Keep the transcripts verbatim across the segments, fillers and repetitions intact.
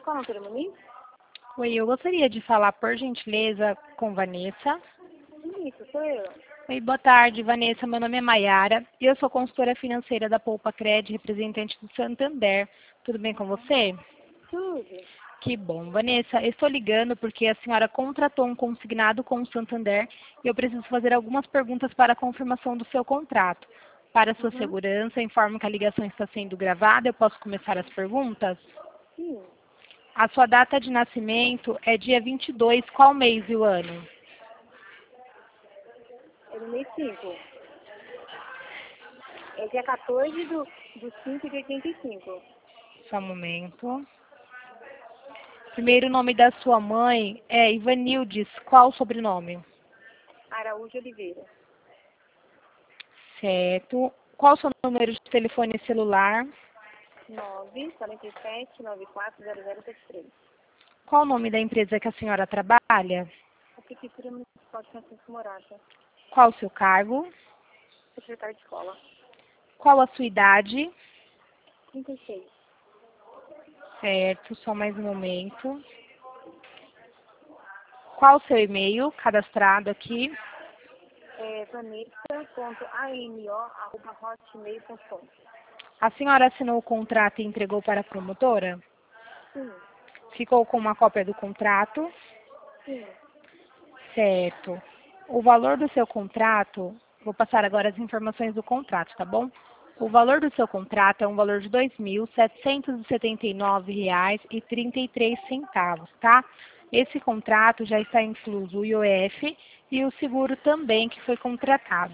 Qual é o número, Muniz? Oi, eu gostaria de falar, por gentileza, com Vanessa. Isso, sou eu. Oi, boa tarde, Vanessa. Meu nome é Maiara e eu sou consultora financeira da Poupa Cred, representante do Santander. Tudo bem com você? Tudo. Que bom. Vanessa, eu estou ligando porque a senhora contratou um consignado com o Santander e eu preciso fazer algumas perguntas para a confirmação do seu contrato. Para sua Uhum. segurança, informo que a ligação está sendo gravada. Eu posso começar as perguntas? Sim. A sua data de nascimento é dia vinte e dois, qual mês e o ano? É do mês cinco. É dia quatorze do, do cinco de oitenta e cinco. Só um momento. Primeiro nome da sua mãe é Ivanildes. Qual o sobrenome? Araújo Oliveira. Certo. Qual o seu número de telefone celular? nove quatro sete nove quatro zero zero sete três. Qual o nome da empresa que a senhora trabalha? A Prefeitura Municipal de Francisco Morata. Qual o seu cargo? Secretário de Escola. Qual a sua idade? trinta e seis. Certo, só mais um momento. Qual o seu e-mail cadastrado aqui? É vanessa ponto amo arroba hotmail ponto com. A senhora assinou o contrato e entregou para a promotora? Sim. Ficou com uma cópia do contrato? Sim. Certo. O valor do seu contrato, vou passar agora as informações do contrato, tá bom? O valor do seu contrato é um valor de dois mil setecentos e setenta e nove reais e trinta e três centavos, tá? Esse contrato já está incluso o I O F e o seguro também que foi contratado.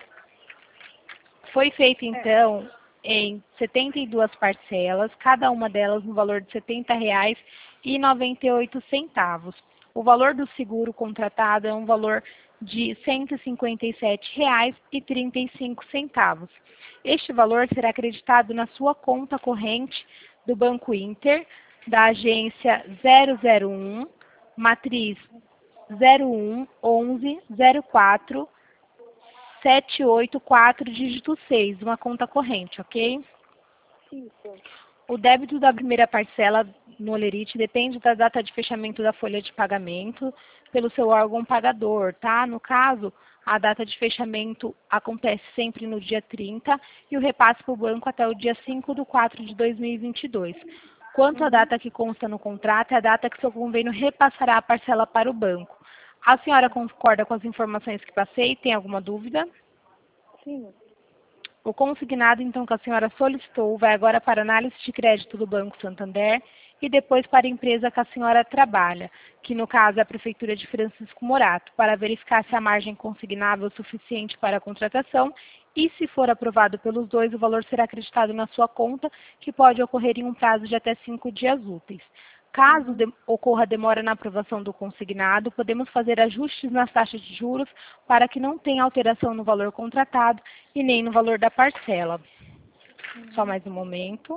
Foi feito, então, em setenta e duas parcelas, cada uma delas no valor de setenta reais e noventa e oito centavos. O valor do seguro contratado é um valor de cento e cinquenta e sete reais e trinta e cinco centavos. Este valor será acreditado na sua conta corrente do Banco Inter, da agência zero zero um, matriz zero um onze zero quatro sete oito quatro, dígito seis, uma conta corrente, ok? Isso. O débito da primeira parcela no Olerite depende da data de fechamento da folha de pagamento pelo seu órgão pagador, tá? No caso, a data de fechamento acontece sempre no dia trinta e o repasse para o banco até o dia cinco de quatro de dois mil e vinte e dois. Quanto à data que consta no contrato, é a data que seu convênio repassará a parcela para o banco. A senhora concorda com as informações que passei? Tem alguma dúvida? Sim. O consignado, então, que a senhora solicitou, vai agora para análise de crédito do Banco Santander e depois para a empresa que a senhora trabalha, que no caso é a Prefeitura de Francisco Morato, para verificar se a margem consignável é suficiente para a contratação e, se for aprovado pelos dois, o valor será acreditado na sua conta, que pode ocorrer em um prazo de até cinco dias úteis. Caso de, ocorra demora na aprovação do consignado, podemos fazer ajustes nas taxas de juros para que não tenha alteração no valor contratado e nem no valor da parcela. Uhum. Só mais um momento.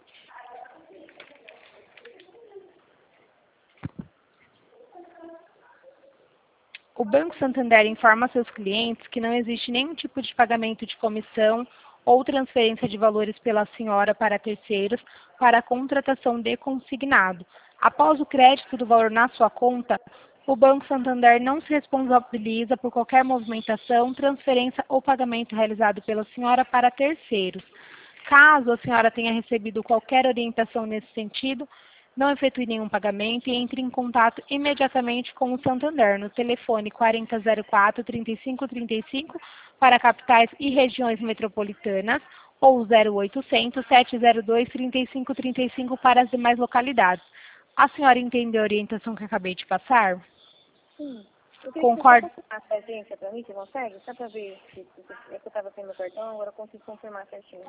O Banco Santander informa a seus clientes que não existe nenhum tipo de pagamento de comissão ou transferência de valores pela senhora para terceiros para a contratação de consignado. Após o crédito do valor na sua conta, o Banco Santander não se responsabiliza por qualquer movimentação, transferência ou pagamento realizado pela senhora para terceiros. Caso a senhora tenha recebido qualquer orientação nesse sentido, não efetue nenhum pagamento e entre em contato imediatamente com o Santander no telefone quatro zero zero quatro, trinta e cinco trinta e cinco para capitais e regiões metropolitanas ou zero oitocentos, sete zero dois, trinta e cinco trinta e cinco para as demais localidades. A senhora entendeu a orientação que acabei de passar? Sim. Eu queria Concordo. que você confirmasse a agência para mim, você consegue? Só para ver se, se, se é que eu estava sem meu cartão, agora eu consigo confirmar certinho.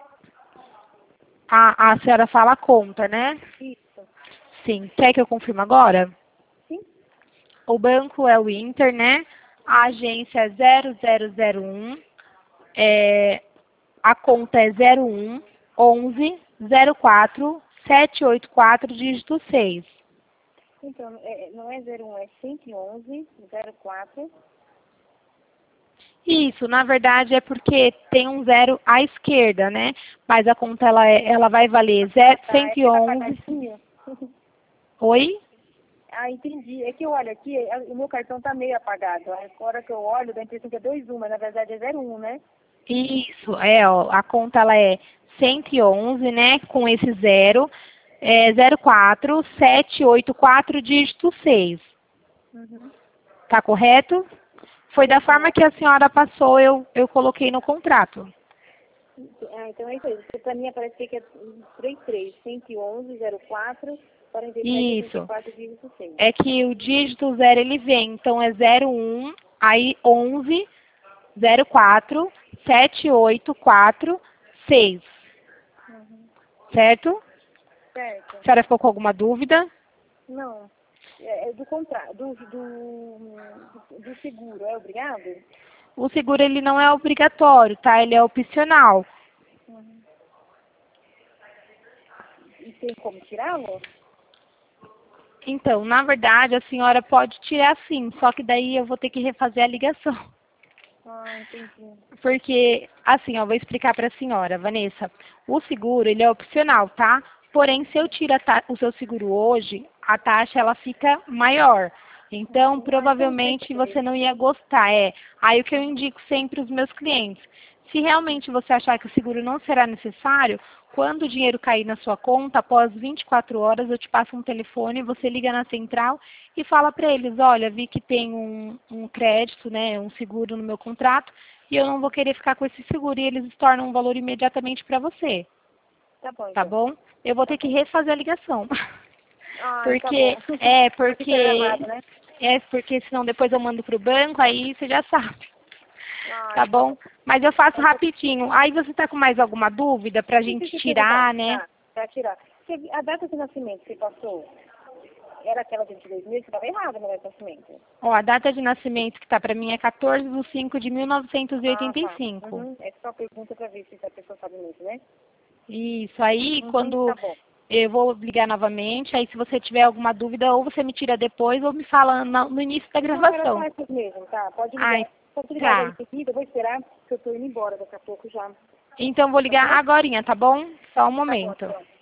A, a senhora fala a conta, né? Isso. Sim. Quer que eu confirme agora? Sim. O banco é o Inter, né? A agência é zero zero zero um, é, a conta é zero um onze zero quatro sete oito quatro, dígito seis. Então, é, não é zero um, é cento e onze zero quatro. Isso, na verdade é porque tem um zero à esquerda, né? Mas a conta ela, é, ela vai valer Ah, tá, cento e onze. Oi? Ah, entendi. É que eu olho aqui, é- o meu cartão tá meio apagado. Aí, a hora que eu olho, dá a impressão que é dois um, mas na verdade é zero um, né? Isso, é, ó, a conta ela é cento e onze, né, com esse zero, é zero quatro sete oito quatro dígito seis. Uhum. Tá correto? Foi da forma que a senhora passou, eu, eu coloquei no contrato. Ah, então é isso aí. Porque pra mim aparece que é trinta e três, cento e onze, zero quatro, quarenta e sete, vinte e Isso. quatro, dígito seis. É que o dígito zero ele vem, então é zero um, aí onze, zero quatro, sete oito quatro, seis. Uhum. Certo? Certo. A senhora ficou com alguma dúvida? Não. É, é do contrato, do, do, do seguro, é obrigado? O seguro ele não é obrigatório, tá? Ele é opcional. Uhum. E tem como tirá-lo? Então, na verdade, a senhora pode tirar sim, só que daí eu vou ter que refazer a ligação. Ah, entendi. Porque, assim, ó, vou explicar para a senhora, Vanessa. O seguro, ele é opcional, tá? Porém, se eu tiro a ta- o seu seguro hoje, a taxa ela fica maior. Então, Uhum. Ah, então não tem provavelmente você problema. não ia gostar. É aí o que eu indico sempre os meus clientes. Se realmente você achar que o seguro não será necessário, quando o dinheiro cair na sua conta, após vinte e quatro horas, eu te passo um telefone, você liga na central e fala para eles, olha, vi que tem um, um crédito, né, um seguro no meu contrato, e eu não vou querer ficar com esse seguro, e eles tornam um valor imediatamente para você, Tá bom, tá então. bom? Eu vou Tá ter que bom. refazer a ligação. Ah, tá bom. Porque, é, Vai ficar gravado, porque, né? é, porque senão depois eu mando pro banco, aí você já sabe, Ah, tá tá bom. bom? Mas eu faço Então, tá. rapidinho. Aí você tá com mais alguma dúvida pra Sim, gente sim, sim, perguntar. tirar, né? Tá, pra tirar. Você- A data de nascimento que você passou era aquela de vinte e dois mil, que estava errada na data de nascimento. Ó, a data de nascimento que tá pra mim é quatorze de cinco de mil novecentos e Ah, oitenta e tá. cinco. Uhum. É só pergunta pra ver se a pessoa sabe mesmo, né? Isso, aí Uhum, tá quando bom. eu vou ligar novamente, aí se você tiver alguma dúvida, ou você me tira depois, ou me fala no, no início da Não, era gravação. só isso mesmo, tá? Pode Ai, ligar. Pode ligar já em tá. seguida, eu vou esperar, que eu tô indo embora daqui a pouco já. Então vou Tá ligar bom? agorinha, tá bom? Só um Tá bom, momento. então.